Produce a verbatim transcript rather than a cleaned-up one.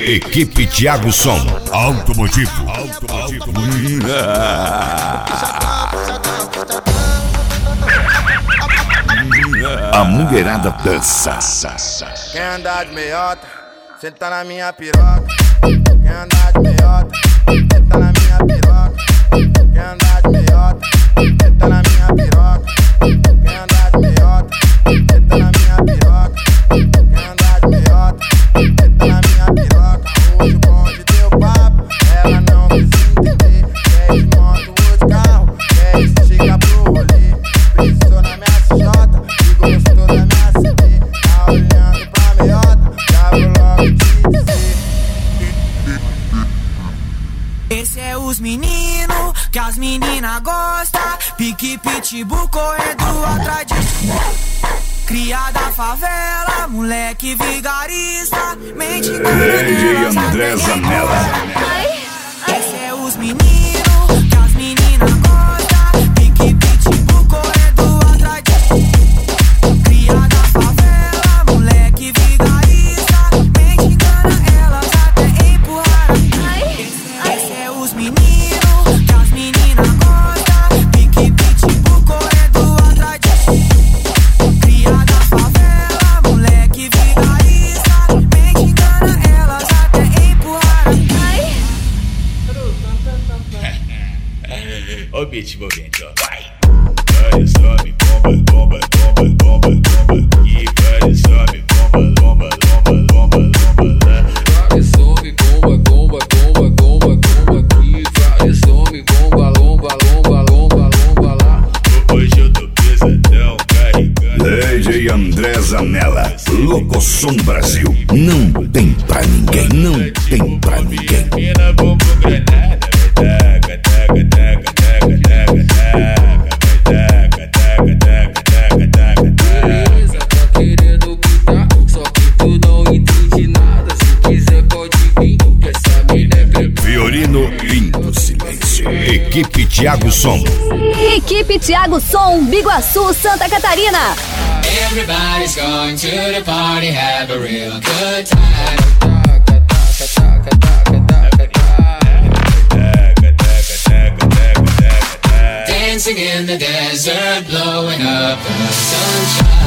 Equipe Thiago Som. Automotivo. Automotivo. A mulherada dança. Quem andar de meiota, senta na minha piroca. Quem andar de meiota, senta na minha piroca. Quem andar de meiota, senta na minha piroca. Quem andar de meiota, senta na minha piroca. Quem andar de meiota, senta na minha piroca. Hoje o bonde deu papo, ela não quis entender. Quer de moto ou de carro, quer esticar pro rolê. Precisou na minha C J e gostou da minha C D. Tá olhando pra meiota, já vou logo te dizer. Esse é os meninos que as meninas gostam. Pique pitbull correndo atrás de cria da favela, moleque vigarista. Mente D J André Zanella. Esse é os meninos que as meninas gostam. Pique pitbull correndo atrás de cria da favela, moleque vigarista. Mente engana, elas até empurraram. Esse é os meninos que as meninas gostam. Pique pitbull correndo atrás de cria da favela, moleque vigarista. Mente engana, elas até empurraram. Ó o beat envolvente, ó. Vai! Vai, sobe, bomba, bomba, bomba, bomba, bomba. E vai, sobe, bomba, bomba, bomba, bomba, bomba, lá. Vai, sobe, bomba, bomba, bomba, bomba, bomba. E vai, sobe, bomba, lomba, lomba, lomba, lomba, lá. Hoje eu tô pesadão, carregando. D J André Zanella. Locosom Brasil. Não tem pra ninguém. Não tem pra ninguém. Mina, bombo, granada. Taca, taca, taca, taca, taca, taca. Taca, taca, taca, taca, taca, taca. Beleza, tá querendo gritar, só que tu não entende nada. Se quiser pode vir, que essa mina é preparada. Violino Lindo Silêncio. Equipe Thiago Som. Equipe Thiago Som, Biguaçu, Santa Catarina. Everybody's going to the party, have a real good time. Taca, taca, taca, taca, taca, taca. Dancing in the desert, blowing up the sunshine.